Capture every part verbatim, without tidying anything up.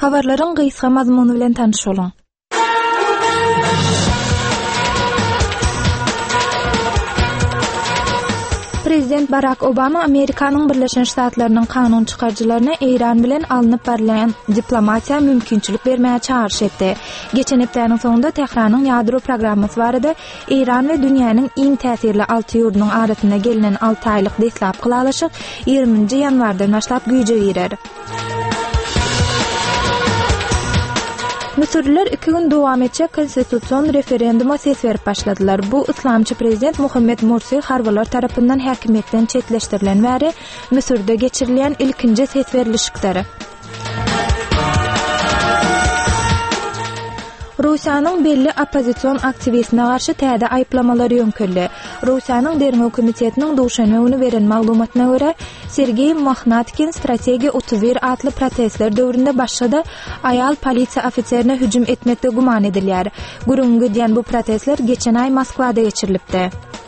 Habarların gysga mazmunu bilen tanış bolun. Prezident Barack Obama Amerikanyň Birleşen Ştatlarynyň kanun çykarjylaryna Iran bilen alınıp berilen diplomatiýa mümkinçilik bermäge çağrış etdi. Geçen hepdeniň soňunda Tehranyň ýadro programmasy barada Iran we dünýäniň iň täsirli alty ýurdunyň arasynda gelinen alty aýlyk deslap kylalaşyk ýygrymynjy ýanwardan başlap güýje girer. Müsürler iki gün dowam etjek konstitusiýon referenduma ses berip başladylar. Bu islamçy prezident Muhammed Mursi harbalar tarapyndan häkimetden çetleşdirilen bäri Müsürde geçirilen ilkinji ses berilişikleri. Rusiýanyň belli opposision aktivistine garşy täze aýplamalary ýönköldi. Rusiýanyň Derňew komitetiniň duşany beren maglumatyna görä, Sergey Magnatkin strategiýa otuz bir atly protestler döwründe başlady aýal polisiýa ofitserine hüjüm etmekde guman edilýär. Gürüňkü diýen bu protestler geçen aý Moskwada geçirilipdi.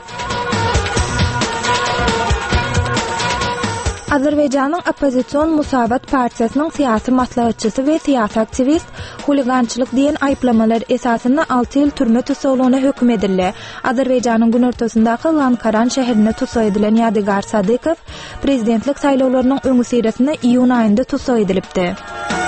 Azerbaýjanyň Opposision Musabat partiýasynyň syýasy maslahatçysy we syýasy aktivist huligançylyk diýen aýplamalar esasynda alty ýyl türme tutsagyna hökm edildi. Azerbaýjanyň günortasyndaky Lankaran şäherine tutsak edilen Ýadygar Sadykow prezidentlik saýlawlarynyň öňü sirasynda iýun aýynda tutsak edilipdi.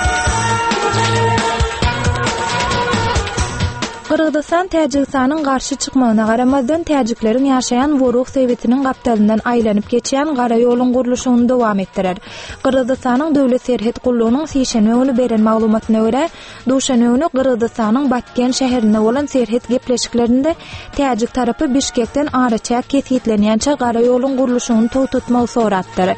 Kırgızistan Täjikistanyň garşy çykmagyna garamazdan täjikleriň ýaşaýan Woruk Sowetiniň gapdalyndan aýlanyp geçýän gara ýoluň gurulşyny dowam etdirer. Kırgızistanyň döwlet serhet gullugynyň Sişenewni beren maglumatyna görä, Duşanewni Kırgızistanyň Batken şäherinde bolan serhet gepleşiklerinde Täjik tarapy Bişkekden araça kesitlenýänçe gara ýoluň gurulşyny tutmagy soratdy.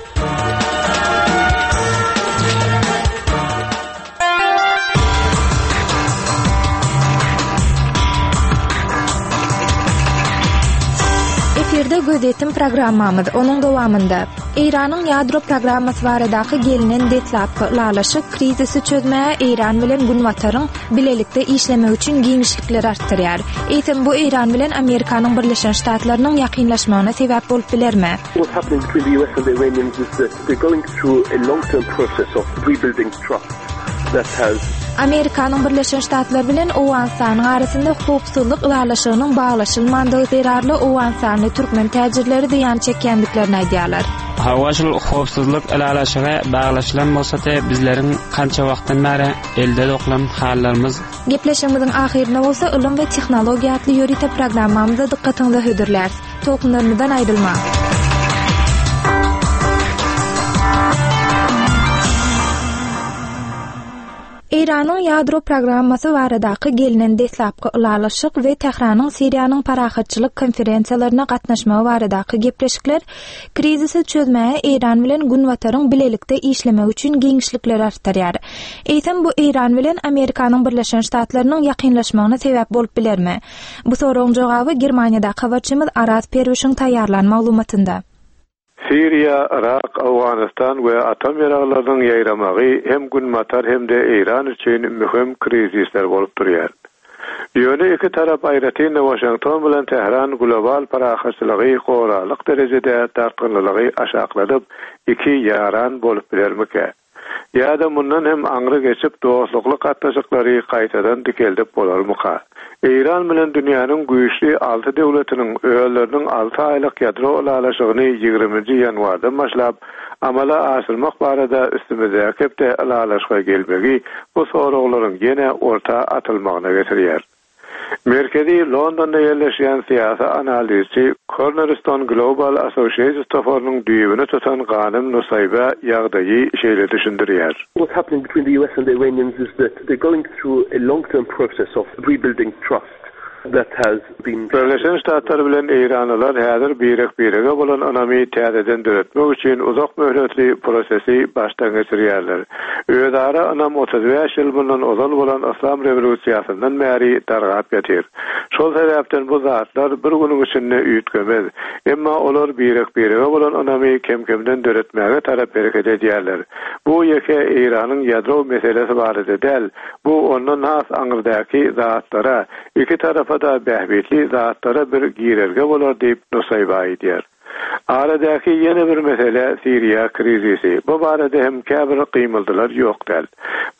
Eferde gözetim programmamız, onun dowamında Iranyň ýadro programmasy baradaky gelinen detlap lalaşyk krizisi çözmäge Iran bilen Günwataryň bilelikde işlemek üçin giňişlikler artdyrýar. Eýtem bu Iran bilen Amerikanyň Birleşen Ştatlarynyň ýakynlaşmagyna sebäp bolup bilermi? What's happening between the U S and the Iranians is that they're going through a long-term process of rebuilding trust that has Amerikanyň Birleşen Ştatlar bilen Owganstanyň arasynda howpsuzlyk ýalaşygynyň baglaşylmandygy zerarly Owganstanyň türkmen täjirleri diýen çekýändiklerini aýdýarlar. Hawaşyl howpsuzlyk ýalaşygy baglaşylan bolsa-da bizleriň kança wagtdan bäri elde doklan hallarymyz. Gepleşigimiziň ahyrynda bolsa ilim we tehnologiýa atly ýörite programmamyza dikkatiňizi hödürler. Tokunlaryndan aýrylma. Iranyň ýadro programmasy baradaky gelinen deslapky ulalaşyk we Tehranyň Siriýanyň parahatçylyk konferensiýalaryna gatnaşmagy baradaky gepleşikler krizisi çözmäge Iran bilen Günwataryň bilelikde işlemek üçin giňişlikler artdyrýar. Eýtem bu Iran bilen Amerikanyň Birleşen Ştatlarynyň ýakynlaşmagyna sebäp bolup bilermi? Bu soragyň jogaby Germaniýada habarçymyz Aras Perwişiň taýýarlan maglumatynda. Siriya, Irak, Awganistan we atom ýaraglarynyň ýaýramagy hem Günwatar hem de Iran üçin mühim krizisler bolup durýar. Ýöne iki tarap aýratyn Washington bilen Tehran global parahatçylygy goralyk derejede tartynlylygy aşakladyp iki ýaran bolup bilermike? Ýa-da mundan hem aňry geçip dostlukly gatnaşyklary gaýtadan dikeldip bolarmyka? Iran bilen dünýäniň güýçli alty döwletiniň öýleriniň alty aýlyk ýadro ulalaşygyny ýygrymynjy ýanwardan başlap amala asyrmak barada üstümize kepde ulalaşyga gelmegi bu soraglaryň ýene orta atylmagyna getirýär. Merkezi Londonda yerleşen siyasi analizçi Cornerstone Global Associates Tofor'nun düýbüni tutan Ganym Nusayba ýagdaýy şeýle düşündirýär. What's happening between the U S and the Iranians is that they're going through a long-term process of rebuilding trust that has been Birleşen Ştatlar bilen Iranylar häzir birek birege bolan anamy täzeden döretmek üçin uzak möhletli prosesi başdan geçirýärler. Öýdara anam otuz beş ýyl bundan ozal bolan Islam rewolýusiýasyndan bäri dargap ýetir. Şol sebäpden bu zatlar bir günüň içinde üýtgemez. Emma olar birek birege bolan anamy kemkemden döretmäge tarap bereket edýärler. Bu ýeke Iranyň ýadro meselesi barada däl. Bu ondan has aňyrdaky zatlara iki tarap da bähbetli zatlara bir girerge bolar diýip Nusayba aýdýar. Aradaky ýene bir mesele Siriýa krizisi. Bu barada hem käbir kıymyldylar ýok däl.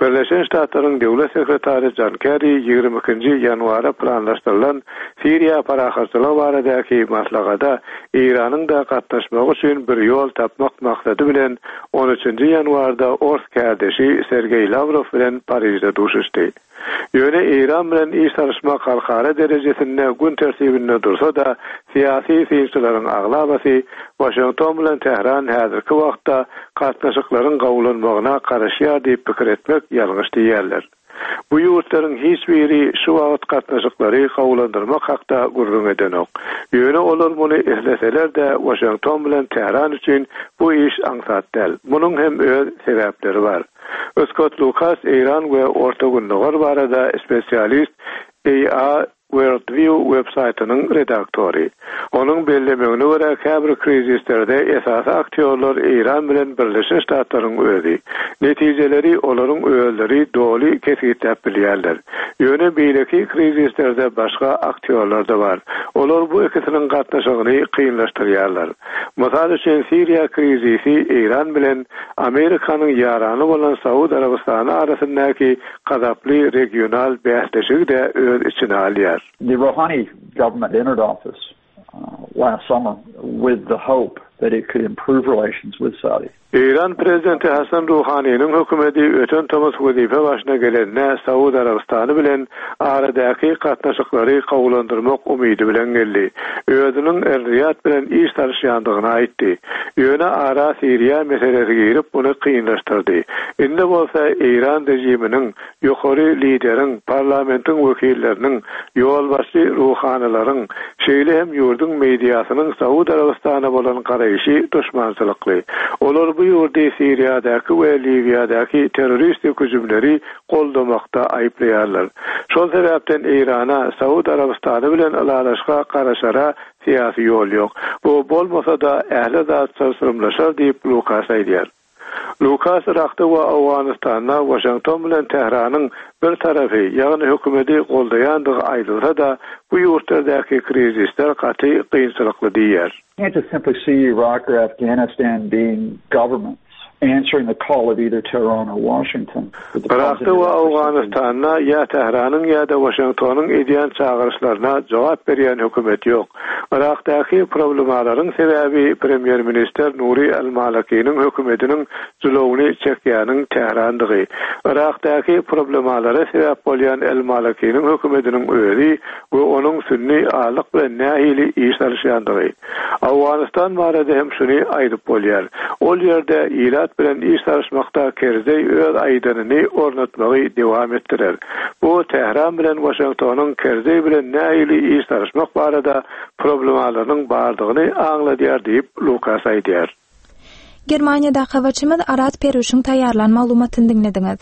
Birleşen Ştatlaryň döwlet sekretary John Kerry ýygrimi ikinji ýanwara planlaşdyrylan Siriýa parahatçylygy baradaky maslagada Iranyň da gatnaşmagy üçin bir ýol tapmak maksady bilen on üçinji ýanwarda Ors kärdişi Sergey Lavrov bilen Parisde duşuşdy. Ýöne İran bilen iş tarışma halkara derejesinde gün tertibinde dursa da siyasi siyasatlaryň aglabasy Washington bilen Tehran häzirki wagtda gatnaşyklaryň gowlanmagyna garaşýar diýip pikir etmek ýalňyş diýerler. Bu ýurtlaryň hiç biri şu wagt gatnaşyklary gowlandyrmak hakda gurrun edenok. Ýöne olar muny ehleseler-de Washington bilen Tehran üçin bu iş aňsat däl. Munyň hem öz sebäpleri bar. Scott Lucas İran we Orta Günnüger barada spesialist A A Worldview websaytynyň redaktory. Onuň bellemegine görä käbir krizislerde esasy aktyorlar İran bilen Birleşen Ştatlaryň özi. Netijeleri olaryň öýleri doly kesitip bilýärler. Ýöne beýleki krizislerde başga aktyorlar da bar. Olar bu ikisiniň gatnaşygyny kynlaşdyrýarlar. Mysal üçin Siriýa krizisi İran bilen Amerikanyň ýarany bolan Saudi Arabistany arasyndaky gazaply regional bäsleşigi de öz içine alýar. The Rouhani government entered office uh, last summer with the hope that it could improve relations with Saudi. İran prezidenti Hasan Rouhani'nin hökümeti öten Thomas Wazife başına gelenne Saudi Arabistany bilen aradaky gatnaşyklary gowlandyrmak umydy bilen geldi. Özüniň Riyad bilen iş tarşýandygyny aýtdy. Ýöne ara Siriýa meselesi girip bunu kynlaşdyrdy. Indi bolsa İran rejiminiň ýokary lideriň, parlamentiň wekilleriniň, ýolbaşy Rouhanilaryň, şeýle hem ýurdun mediasynyň Saudi Arabistana bolan garaýşy düşmançylykly. Olar bu ýurda Siriýadaky we Libiýadaky terroristik hüjümleri goldamakda aýplaýarlar. Şol sebäpden Irana, Saudi Arabistany bilen alalaşga garaşara siyasi ýol ýok. Bu bolmasa da ähli zat sırrymlaşar diýip Lucas aýdýar. Lucas Irakda we Awganistanda Washington bilen Tehranyň bir tarafy, ýagny hökümeti goldaýandygy aýdylsa da bu ýurtlardaky krizisler gaty kynçylykly diýer. You can't just simply see Iraq or Afghanistan being governments answering the call of either Tehran or Washington. Irakda we Awganistanda ya Tehranyň ya da Washingtonyň edýän çağırışlaryna jogap berýän hökümet ýok. Irakdaky problemlaryň sebäbi Premier Minister Nuri al-Maliki'niň hökümetiniň julawyny çekýäniň Tehrandygy. Irakdaky problemlara sebäp bolýan al-Maliki'niň hökümetiniň özi we onuň sünni alyk bilen nähili iş alýandygy. Awganistan barada hem şuny aýdyp bolýar. Ol ýerde İran bilen iş tarşmakda kerzey öz aýdanyny ornatmagy dewam etdirer. Bu Tehran bilen Washingtonyň kerzey bilen nähili iş tarşmak barada problemlarynyň bardygyny aňladýar diýip Lucas aýdýar. Germaniýada hawaçymyz Arat Peruşyň taýýarlan maglumatyny dinlediňiz.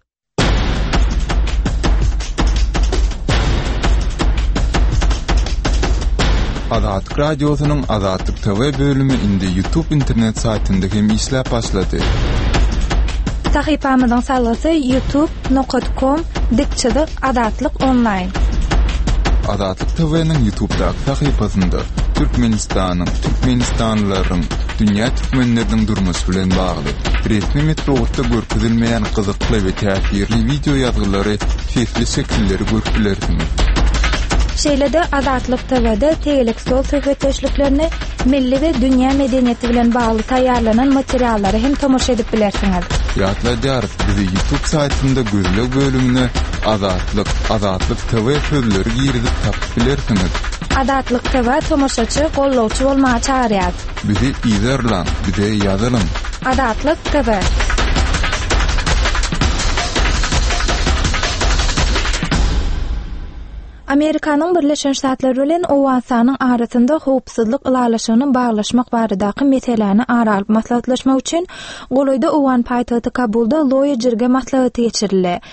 Azatlyk radiosynyň Azatlyk T V bölümi indi YouTube internet saytynda hem işläp başlady. Sahypamyzyň salasy youtube nokta com dikçilik Azatlyk online. Azatlyk T V'niň YouTube'daky sahypasynda Türkmenistanyň, Türkmenistanlylaryň, dünýä türkmenleriniň durmuşy bilen bagly resmi metrowatda görkezilmeýän gyzykly we täsirli video ýazgylary, fesli şekilleri görüpdilersiňiz. Şeýlede Azatlyk T V'de tegelik sol söhbetleşliklerini milli we dünýä medeniýeti bilen bagly taýýarlanan materiallary hem tomoşa edip bilersiňiz. Ýatlaýar, bizi YouTube saytynda gözle bölümine Azatlyk, Azatlyk T V sözleri girizip tapyp bilersiňiz. Azatlyk T V tomoşaçy, gollawçy bolmagy çağırýar. Bizi izlerler, bize ýazalym. Azatlyk T V. Amerikanyň Birleşen Ştatlary bilen Owganistanyň arasynda howpsuzlyk ýalaşygyny baglaşmak baradaky meseleni aralyp maslahatlaşmak üçin Golaýda Owgan paýtagty Kabulda loýa jirge maslahaty geçirildi.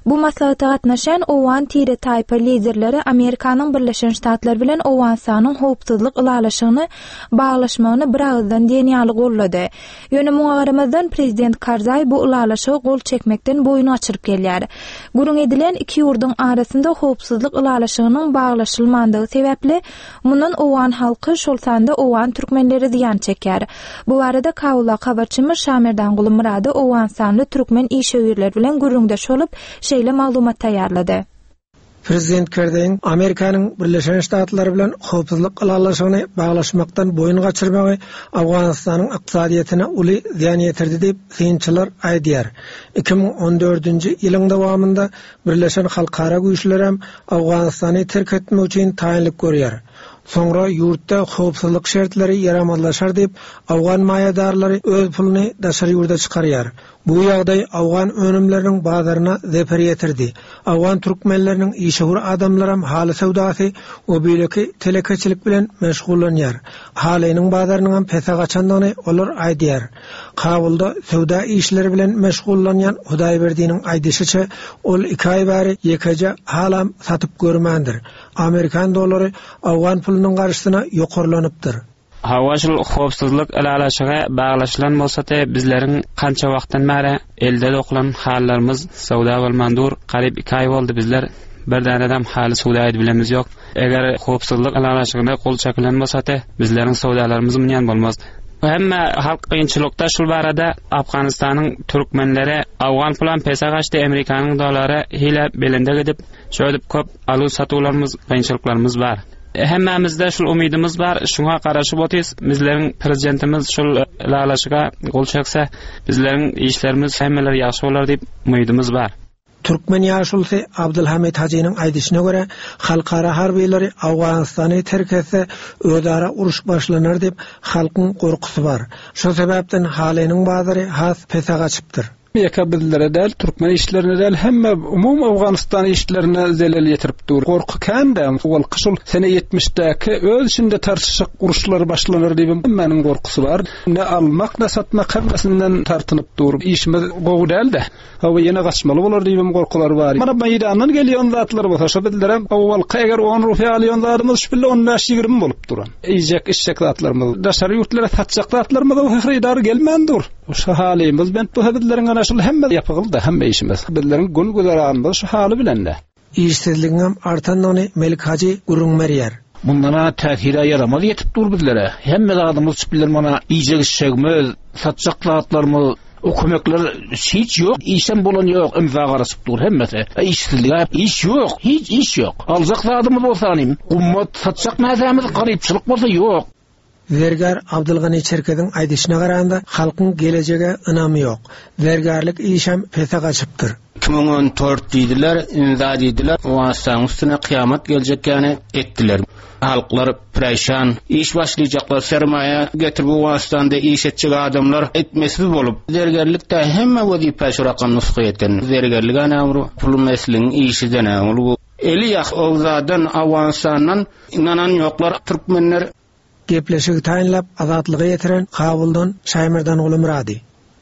Bu maslahatda gatnaşan owan tire taýpa liderleri Amerikanyň Birleşen Ştatlary bilen Owensanyň howpsuzlyk ylalaşygyny baglaşmagyny bir agzdan diýenýärli gollady. Ýöne muňa garamazdan prezident Karzai bu ylalaşyga gol çekmekden boyun açyryp gelýär. Gurun edilen iki ýurdyň arasynda howpsuzlyk ylalaşygynyň baglaşylmandygy sebäpli mundan Owan halky şol sanda Owan türkmenleri ziýan çeker. Bu arada Kawula habarçymyz Şamerdan Guly Murady Owan sanly türkmen işöwürler bilen gürrüňdeş bolup şeýle maglumat taýýarlady. Prezident Karzai Amerikanyň Birleşen Ştatlary bilen howpsuzlyk ylalaşygyny baglaşmakdan boyun gaçyrmagy Awganystanyň ykdysadyýatyna uly ziýan ýetirdi diýip synçylar aýdýar. iki bin on dördünji ýylyň dowamında Birleşen Halkara güýçler hem Awganystany terk etmek üçin taýinlik görýär. Sonra yurtda howpsuzlyk şertlери yaramazlaşar diýip Awgan maýadarlary öz puluny daşary ýurda çykarýar. Bu ýagdaý Awgan önümleriniň bazaryna zeper ýetirdi. Awgan türkmenleriniň işhur adamlaram haly sowdasy o beýleki telekeçilik bilen meşgullanýar. Halynyň bazarynyň hem pesa gaçandygyny olar aýdýar. Kabulda sowda işleri bilen meşgullanýan Hudaýberdiňiň aýdyşyça ol iki aý bäri ýekeje halam satyp görmändir. Amerikan dollary Awgan pulunyň garşysyna ýokarlanypdyr. Hawaşyl howpsuzlyk ylalaşyga baglaşylan bolsa-da bizleriň kança wagtdan bäri elde dokulan hallarymyz sowda bolmandyr. Garyp iki aý boldy bizler birden adam haly sowda edip bilemiz ýok. Eger howpsuzlyk ylalaşygyna gol çekilen bolsa-da bizleriň sowdalarymyz münýan bolmazdy. Hemme halk kynçylykda şol barada Afganistanyň türkmenleri Awgan plan pesa gaçdy, Amerikanyň dollary hile belinde gidip şöyle köp alu satullarymyz, kynçylyklarymyz bar. Hemmemizde şol umydymyz bar. Şuňa garaşyp otys, bizleriň prezidentimiz şol ylalaşyga gol çekse, bizleriň işlerimiz hemmeler ýaşy bolar diýip umydymyz bar. Türkmen ýaşulsy Abdulhamid Hajinyň aýdyşyna görä, halkara harbiýleri Awganystany terk etse ödara uruş başlanar diýip halkyň gorkusy bar. Şo sebäpden halynyň bazary has pesa gaçypdyr. Ýeka-bizlere däl, türkmen işlerine däl, hemme umum Awganystan işlerine zelal ýetiripdir. Gorky kanda, ol kyşul sene ýetmişdäki öz içinde tartışyk uruşlar başlanır diýip meniň gorkusy bar. Ne almak, ne satmak hemmesinden tartynyp dur. İşimiz gowy däl-de. Hawa ýene gaçmaly bolar diýip gorkular bar. Mana meýdandan gelýän zatlar bolsa, şo bizlere awwal eger on rupiýa alýan zatlarymyz şüpli on beş ýigirme bolup duran. Eýjek işçek zatlarymyz, daşary ýurtlara satjak zatlarymyz häzir gelmändir. Şo halymyz ben bu bizleriň şol hemme ýapyldy, hemme işimiz. Bizleriň gün güzaranyny şu haly bilen-de. İşsizligim artandygyny Melik Haji gurrunmerýär. Bundana täsir ýaramaz ýetip dur bizlere. Hemme adamymyz bilen mana iýjek işçegimiz, satjak zatlarymyz, o kömekler hiç yok. İşten bolan yok. Imza garaşyp dur hemmesi. İşsizlik, iş yok. Hiç iş yok. Alacak zadymyz bolsa anym. Ummat satjak näzemiz garypçylyk bolsa yok. Vergar Abdulgany Çerkediň aýdyşyna garanda halkyň gelejege ynamy ýok. Vergarlyk işem pesa gaçypdyr. iki bin on dört diýdiler, imza diýdiler. Owasanyň üstüne kıyamet geljekkäni etdiler. Halklar perişan, iş başlaýjaklar, sermaýe getirip Owastanda iş etjek adamlar etmesiz bolup, vergarlykda hemme wazipa şurakan nusga eten. Vergarlyk anamry pul meslegiň işi denäňil bu. Eli ýak owzadan Awasandan inanan ýoklar türkmenler gepleşigi taýinlap azatlygy ýetiren Kabuldan Şaýmerdan Guly Murady.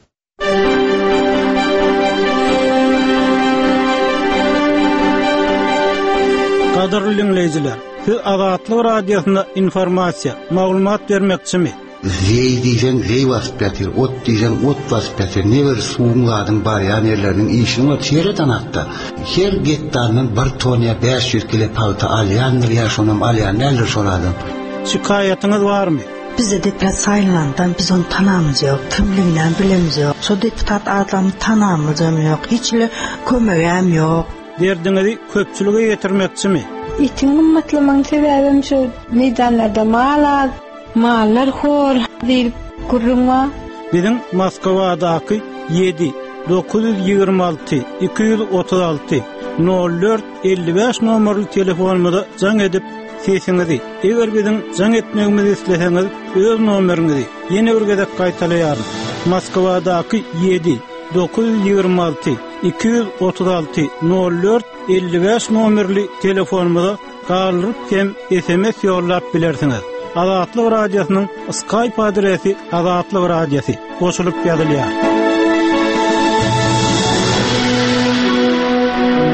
Gaderly dinleýijiler, siz Azatlyk radiosyna informasiýa, maglumat bermekçimi? Zey diýen zey waspatyr, ot diýen ot waspatyr, neber suwladyň bar ýanerleriniň işini var çeýreden atda. Her getdandan bir toniýa beş yüz kilo palta alýandyr, ýaşonam alýan näler şolady. Şikayetyňyz barmy? Bizde deputat saýlandan biz onu tanamyz ýok, kimliginden bilemiz ýok. Şo deputat adamy tanamyz ýok, hiçle kömegem ýok. Derdiňizi köpçülüge ýetirmekçimi? Itiň gymmatlymagyň sebäbim şu meýdanlarda mal, mallar hor diýip gurrunma. Biziň Moskwadaky yedi dokuz yüz ýygrima alty iki yüz otuz alty nol dört elli beş nomerli telefonumda jaň edip sesiňizi, eger biziň jaň etmegimizi isleseňiz öz nomeriňizi ýene bir gezek gaýtalaýar. Moskwadaky yedi dokuz yüz ýygrima alty iki yüz otuz alty nol dört elli beş nomerli telefonumda galyp hem S M S ýollap bilersiňiz. Azatlyk radiosynyň Skype adresi Azatlyk radiosi goşulyp ýazylýar.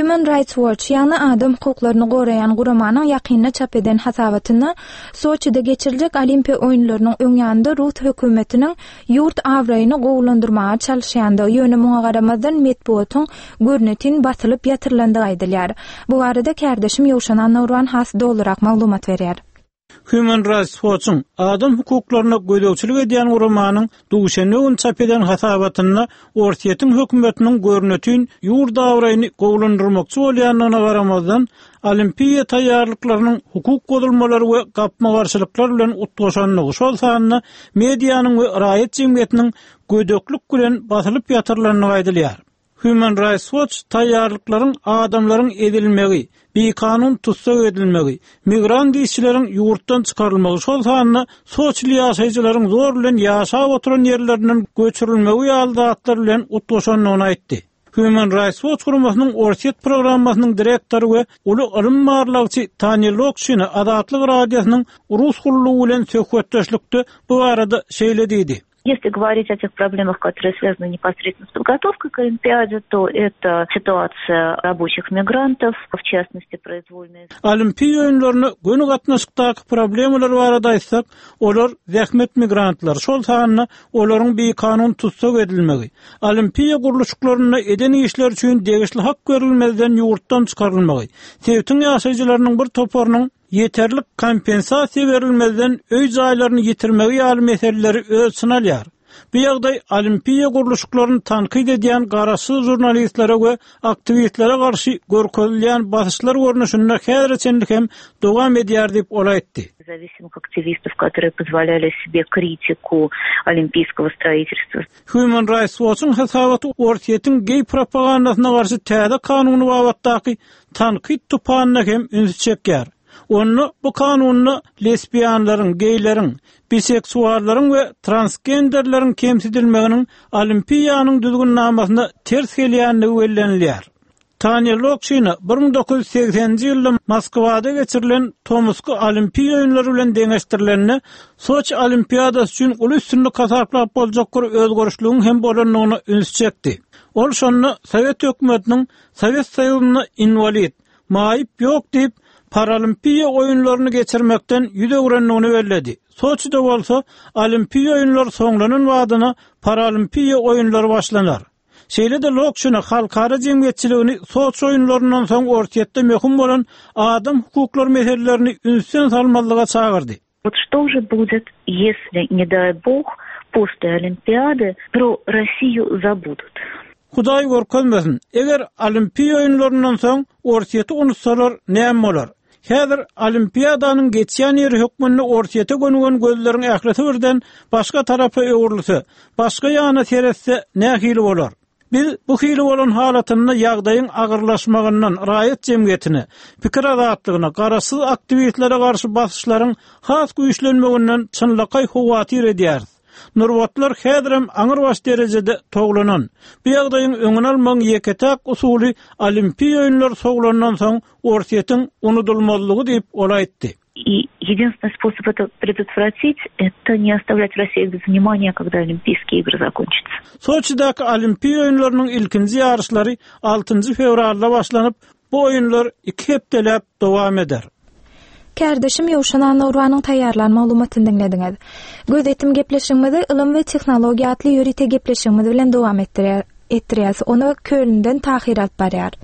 Human Rights Watch ýa-ni adam hukuklaryny gorayan guramanyň ýakynyna çap eden hasabatyny Soçida geçiriljek Olimpiya oýunlarynyň öňýände Rus hökümetiniň ýurt awraýyny gowlandyrmaga çalışýandygy ýöne muňa garamazdan medpuatyň görnetin basylyp ýatyrlandygy aýdylýar. Bu barada kärdeşim Ýowşan Nurwan has dolarak maglumat berýär. Human Rights Watch'un adam hukuklaryna gödäwçilik edýän guramanyň duşenli gün çap eden hasabatyny Ortiýetiň hökümetiniň görnetin ýurt awraýyny gowlandyrmakçy bolýanyna garamazdan Olimpiya taýýarlyklarynyň hukuk godulmalary we gapma garşylyklar bilen utgaşanlygy şol sanyny mediýanyň we raýat jemgyýetiniň gödeklik bilen basylyp ýatyrlandygy aýdylýar. Human Rights Watch taýýarlyklaryň adamlaryň edilmegi, bir kanun tutsak edilmegi, migrant işçileriň ýurtdan çykarylmagy şol sanyny soçly ýaşaýjylaryň zor bilen ýaşap oturan ýerlerinden göçürilmegi ýaldatlar bilen utgaşanlygyny aýtdy. Human Rights Watch guramasynyň Ortiýet programmasynyň direktory we uly ılym marlagçy Tanya Lokşina Adatlyk radiosynyň Rus gurulugy bilen söhbetdeşlikde bu barada şeýlediydi. Если говорить о тех проблемах, которые связаны непосредственно с подготовкой к Олимпиаде, то это ситуация рабочих мигрантов, в частности, произвольные... Olimpiya oýunlaryna gönü gatnaşykdaky problemalar barada aýtsak, olar zähmet migrantlar, şol sanyny olaryň bir kanun tutsak edilmegi, Olimpiya guruluşyklaryna eden işler üçin degişli hak berilmezden ýurtdan çykarylmagy, Sewtiň ýaşaýjylarynyň bir toparynyň yeterlik kompensasiýa berilmezden öý jaýlaryny ýitirmegi ýaly meseleleri ölçüne alýar. Bu ýagdaý Olimpiya guruluşyklaryny tanqid edýän garaşsyz jurnalistlere we aktivistlere garşy görkezilýän basyşlar görnüşinde häzirçenlik hem dowam edýär diýip olaýtdy. Независимых активистов, которые позволяли себе критику олимпийского строительства. Human Rights Watch'un hasabaty Ortiýetiň gey propagandasyna garşy täze kanuny babatdaky tanqid tupanyna hem üns çekýär. Onu bu kanunla lesbiyanlaryň, geýleriň, biseksuallaryň we transgenderleriň kemsidilmeginiň Olimpiýanyň düzgünnamasynda ters gelýänligi bellenilýär. Tanya Lokşina bir ming dokuz yüz seksenji ýylda Moskwada geçirilen Tomsk Olimpiya oýunlary bilen deňeşdirilenini Soç Olimpiadasy üçin uly üstünlik hasaplap boljak bir özgörüşlüğün hem bolanlygyny üns çekdi. Ol şonu Sowet hökümetiniň Sowet Soýuzyna invalid, maýyp ýok diýip Paralimpiya oýunlaryny geçirmekden ýüze öwrenligini belledi. Soçida bolsa Olimpiya oýunlary soňlanan wadyna Paralimpiya oýunlary başlanar. Şeýle de Lokşuna halkara jemgyýetçiligini Soç oýunlaryndan soň Ortiýetde möhüm bolan adam hukuklary meselelerini ünsün salmalyga çağırdy. Вот что же будет, если, не дай бог, после Олимпиады про Россию забудут? Hudaý görkezmesin. Eger Olimpiya oýunlaryndan soň Ortiýeti unutsalar näme bolar? Häzir Olimpiadanyň geçýän ýeri hökmünde Ortiýete gönügen gözleriň ähleti birden başga tarapy öwrülse, başga ýana seretse nähili bolar? Biz bu hili bolan halatyny ýagdaýyň agyrlaşmagyndan raýat jemgyýetine, pikir azatlygyna, garaşsyz aktivistlere garşy basyşlaryň has güýçlenmeginden çynlykay howatyr edýär. Nurwatlar häzirem aňyr baş derejede toglanan. Bu ýagdaýyň öňüne almaň ýeketäk usuly Olimpiya oýunlary soglanandan soň Ortiýetiň unutulmazlygy diýip olaýtdy. И единственный способ это предотвратить — это не оставлять Россию без внимания, когда Олимпийские игры закончатся. Soçidaky Olimpiya oýunlarynyň ilkinji ýarışlary altynjy fevralda başlanyp, bu oýunlar iki hepdelep dowam eder. Kärdeşim Ýowşan Nurwanyň taýýarlan maglumatyny dinlediňiz. Gözetim gepleşigimizi ilm we tehnologiýa atly ýörite gepleşigimiz bilen dowam etdirýär. Etdirýäs. Onu Kölnden Tahir alyp barýar.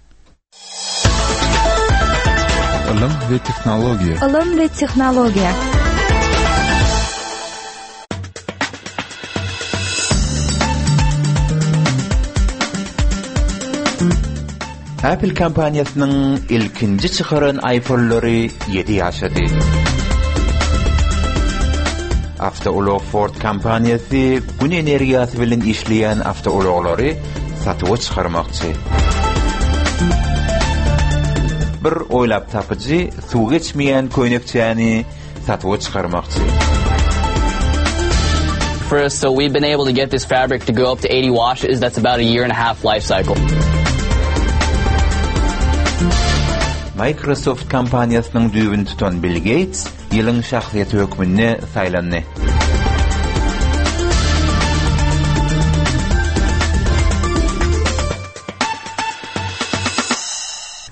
Ilm we tehnologiýa. Ilm we tehnologiýa. Apple kampaniýasynyň ilkinji çykaran iPhone'lary ýedi ýaşady. Avtoulog Ford kampaniýasy gün energiýasy bilen işleýän avtouloglary satyp çykarmakçy. Bir oýlap tapyjy suw geçmeýän köýnekçäni satyp çykarmakçy. First, so we've been able to get this fabric to go up to eighty washes. That's about a year and a half life cycle. Microsoft kampaniýasynyň düýbüni tutan Bill Gates ýylyň şahsiýeti hökmünde saýlandy.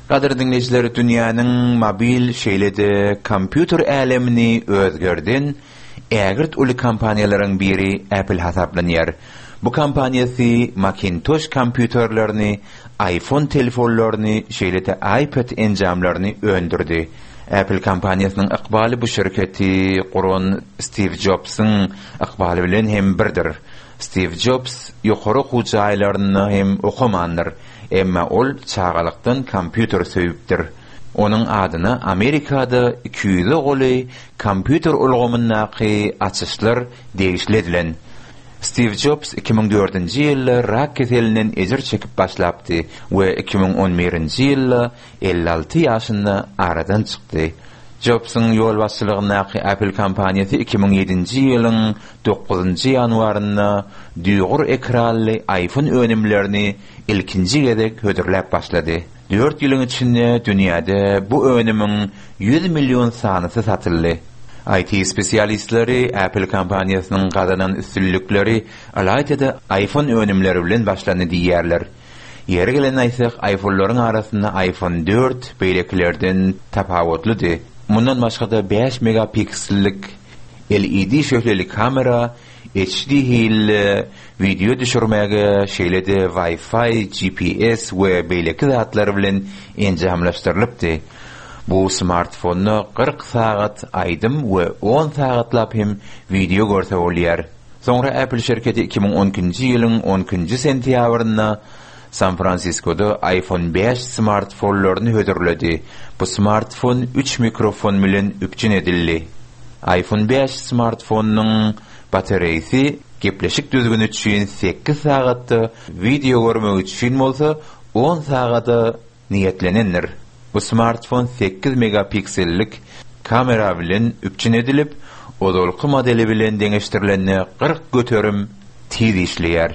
Gadir dinleyijiler, dünýäniň mobil şeýlede kompýuter älemini özgerdin ägirt uly kompaniýalaryň biri Apple hasaplanýar. Bu kompaniýasy Macintosh kompýuterlerini, iPhone telefonlaryny, şeýlede iPad enjamlaryny öndürdi. Apple kompaniýasynyň ykbaly bu şirketi guran Steve Jobsyň ykbaly bilen hem birdir. Steve Jobs ýokary hujaýlaryny hem okamandyr. Emma ol çağalykdan kompýuter söýüpdir. Onun adyna Amerikada iki yüz goly kompýuter ulgamyndaky açyşlar degişledilen. Steve Jobs iki ming dördünji ýylda rak keselinden ejir çekip başlapdy we iki ming on birinji ýylda elli alty ýaşynda aradan çykdy. Jobsyň ýol başçylygynaky Apple kompaniýasy iki ming ýedinji ýylyň dokuzunji ýanwarynda düýgur ekranly iPhone önümlerini ilkinji gedek hödürläp başlady. dört ýylyň içinde dünýäde bu önümiň yüz million sanysy satyldy. I T spesialistleri Apple kompaniýasynyň gazanan üstünlükleri alayda iPhone önümleri bilen başlandy diýerler. Ýere gelen aýsak iPhone'laryň arasynda iPhone dört beýleklerden tapawutlydy. Mundan başga da beş megapiksellik L E D şöhleli kamera, H D hilli video düşürmäge, şeýlede Wi-Fi, G P S we beýleki zatlary bilen enjamlaşdyrylypdy. Bu smartfony kırk saat aýdym we on sagatlap hem video görse bolýar. Soňra Apple şirketi iki ming onunji ýylyň onunji sentýabrynda San Francisco'da iPhone beş smartfonlaryny hödürledi. Bu smartfon üç mikrofon bilen üpçün edildi. iPhone beş smartfonunyň batareýasy gepleşik düzgün üçin sekiz sagatda, video görmek üçin bolsa on sagata niýetlenendir. Bu smartfon sekiz megapiksellik kamera bilen üpçün edilip, odolky modeli bilen deňeşdirilende kırk göterim tiz işleýär.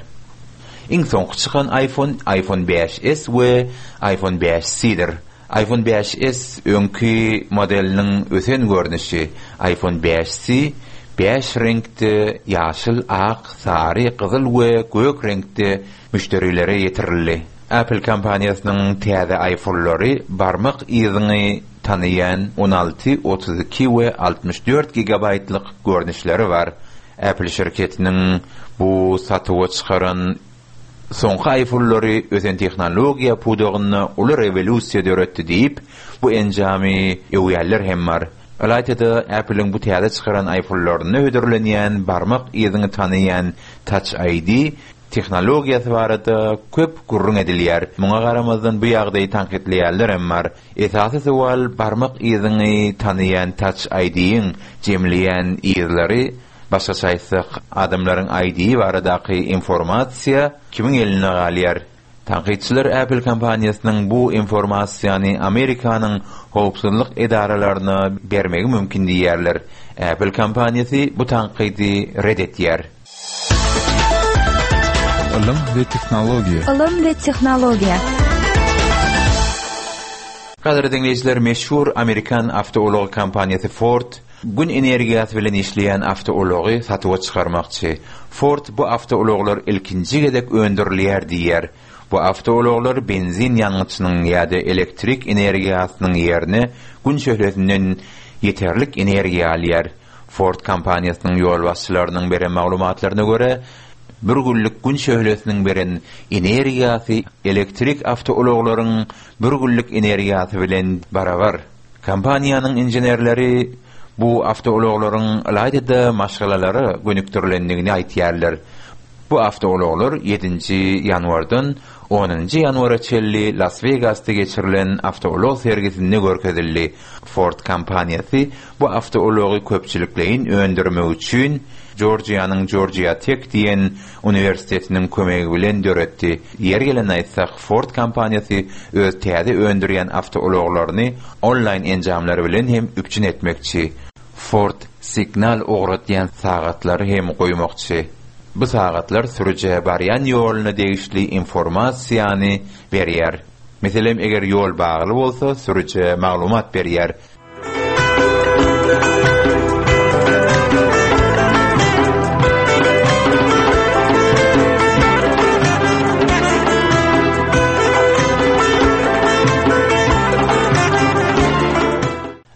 Iň soňky çykan iPhone, iPhone beş S we iPhone beş C'dir. iPhone beş S öňki modeliniň ösen görnüşi. iPhone beş C beş renkde ýaşyl, ak, sary, gyzyl we gök renkde müşterilere ýetirildi. Apple kompaniýasynyň täze iPhone'lary barmak iziňi tanıyan on alty, otuz iki we altmış dört gigabaytlyk görnüşleri var. Apple şirketiniň bu satyga çykaran soňky iPhone'lary özen tehnologiýa pudagyna uly rewolusiýa döretdi diýip, bu enjamy ýeýärler hem bar. Alayda Apple'ın bu täze çykaran iPhone'laryny hödürlenýän barmak iziňi tanıyan Touch I D tehnologiýasy barada köp gurrun edilýär. Muňa garamazdan bu ýagdaýy tanqidleýärler hem bar. Esasy sowal barmak iziňi tanıyan Touch I D'ň jemleýän izleri, başga aýtsak adamlaryň I D baradaky informasiýa kimiň eline galýar. Tanqidçiler Apple kompaniýasynyň bu informasiýany Amerikanyň howpsuzlyk edaralaryna bermegi mümkin diýerler. Apple kompaniýasy bu tanqidi reddetýär. Ilim ve teknologiýa. Ilim ve teknologiýa. Gadir dinleyijiler, meşhur Amerikan avtoolog kompaniýasy Ford gün energiýasy bilen işleýän avtoology satyga çykarmakçy. Ford bu avtoologlar ilkinji gedek öndürilýär diýer. Bu avtoologlar benzin ýangyçynyň ýa-da elektrik energiýasynyň ýerine gün şöhlesinden ýeterlik energiýa alýar. Ford kompaniýasynyň ýol başçylarynyň beren maglumatlaryna görä, bir günlük gün şöhlesiniň beren energiýasy elektrik avtoologlaryň bir günlük energiýasy bilen barabar. Kompaniýanyň injenerleri bu avtoologlaryň alayda maşgalalary gönükdirilendigini aýtýarlar. Bu avtoologlar yedinji ýanwardan onunji ýanwara çelli Las Vegasda geçirilen avtoolog sergisinde görkezildi. Ford kompaniýasy bu avtoology köpçülikleýin öndürmek üçin Georgia'nın Georgia Tech diyen üniversitetinin kömegi bilen döretdi. Yer gelen aýtsak Ford kompaniýasy öz täze öndürýän avtoologlaryny online enjamlary bilen hem üpçün etmekçi. Ford signal ogratýan sagatlary hem goýmakçy. Bu sagatlar sürüje barýan ýoluna degişli informasiýany berýär. Meselem eger ýol bagly bolsa, sürüje maglumat berýär.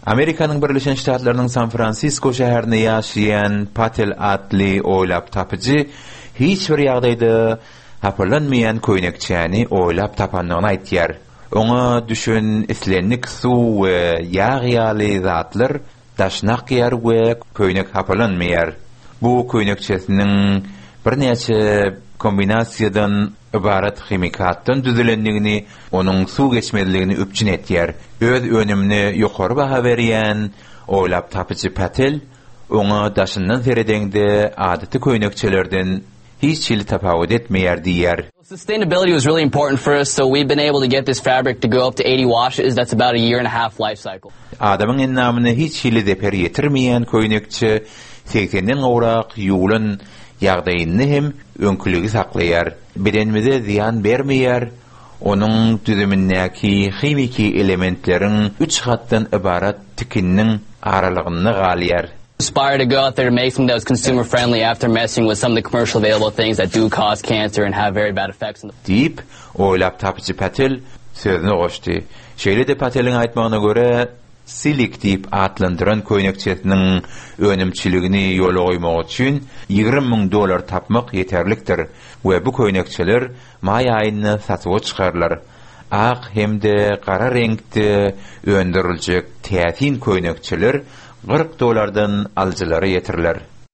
Amerikanyň Birleşen Ştatlarynyň San Francisco şäherinde ýaşaýan Patel adly oýlap tapyjy hiç bir ýagdaýda haparlanmayan köýnekçäni oýlap tapanlygyny aýtýar. Oňa düşün islenlik suw we ýağ ýaly zatlar daşnak ýar we köýnek haparlanmaýar. Bu köýnekçesiniň bir näçe kombinasiýadan ibarat chemikatdan düzülenligini, onuň suw geçmediligini öpçün etýär. Öz önümni ýokary baha berýän oýlap tapyjy Patel oňa daşyndan seredende adaty köýnekçelerden hiç ýyly tapawut etmeýär diýär. Sustainability was really important for us, so we've been able to get this fabric to go up to eighty washes. That's about a year and a half life cycle. Adamyň ennamyny hiç ýyly deper ýetirmeýän köýnekçe sekenden gowrak ýuwlan ýagdaýyny hem öňküligi saklaýar. Bedenimize ziýan bermeýär. Onuň düzümindäki chemiki elementleriň üç gatdan ibarat tikinniň aralygyny galýar. Aspire to go out there to make something that was consumer friendly after messing with some of the commercial available things that do cause cancer and have very bad effects on the deep oylap tapıcı Patel sözüne goşdy. Şeýle de Patel'in aýtmagyna göre silik diýip atlandyran köýnekçesiniň önümçiligini ýola goýmak üçin ýygrimi miň dollar tapmak ýeterlikdir we bu köýnekçeler may aýyny satyp çykarlar. Ak hemde qara renkde öndüriljek täsin köýnekçeler kırk dolardan alıcılara yetirler.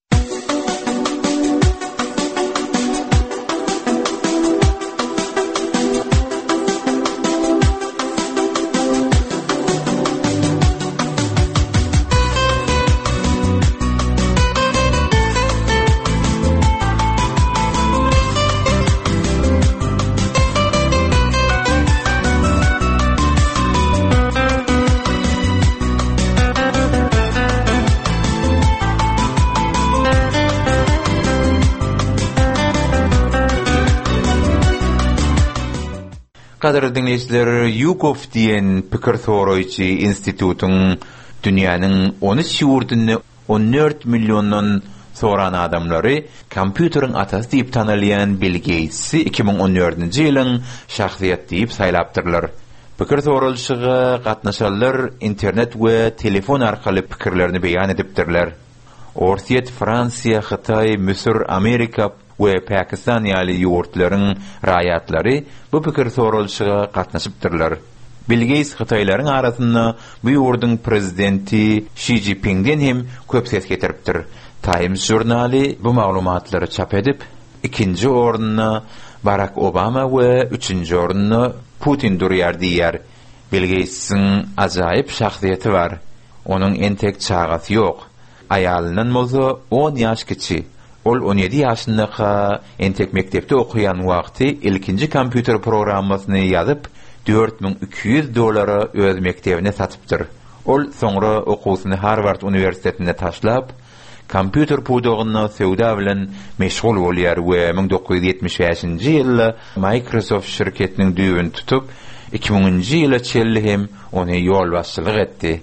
Kadar dinleyiciler, Yukov diyen pikir soruýçy institutun dünýäniň on üç ýurdunny on dört milyondan soran adamlary kompýuteriň atasy diýip tanylýan Bill Gates'i iki bin on dördünji ýylyň şahsiýet diýip saýlapdyrlar. Pikir sorulşyga gatnaşanlar internet we telefon arkaly pikirlerini beýan edipdirler. Orsiýet Fransiýa, Hytaý, Misir, Amerika we Pakistan ýaly ýurtlaryň raýatlary bu pikir sorulşyga gatnaşypdyrlar. Bill Gates Hytaýlaryň arasynda bu ýurdun prezidenti Xi Jinpingden hem köp ses getiripdir. Times jurnaly bu maglumatlary çap edip, ikinji orunna Barack Obama we üçünji orunna Putin durýar diýär. Bill Gates'iň ajaýyp şahsiýeti bar. Onuň entek çagasy ýok. Aýalynyň bolsa on ýaş kiçi. Ol on ýedi ýaşyndaky entek mektepde okuyan wagty ilkinji kompýuter programmasyny ýazyp dört bin iki ýüz dollara öz mektebine satypdyr. Ol soňra okusyny Harvard Universitetine taşlap, kompýuter pudogyny sewda bilen meşgul bolýar we bin dokuz ýüz ýetmiş beşinji ýylda Microsoft şirketiniň düýbüni tutup iki bininji ýyla çelli hem ony ýol başçylyk etdi.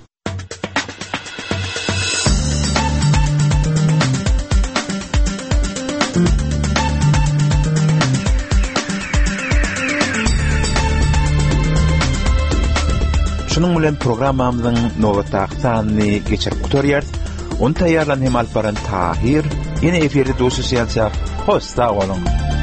Şunun bilen programmamyzyň nowatdaky sanyny geçirip gutarýar. Onu taýýarlan hem alparan Tahir, ýene eferde dosýalçak. Hoş sag bolun.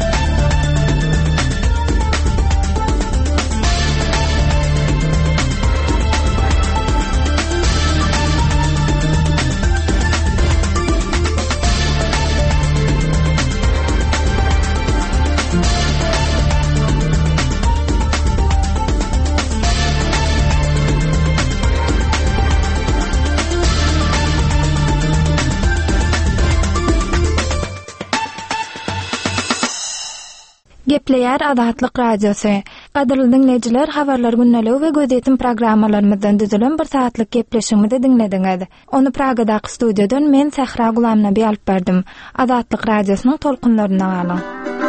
Gepleýär Azatlyk radiosy. Gaderly dinleýijiler, habarlar günnälik we gözetim programmalarymyzdan düzülen bir saatlyk gepleşigimizi dinlediňiz. Onu Pragadaky studiýadan men Sahra Gulamna alyp berdim. Azatlyk radiosynyň tolkunlaryna galyň.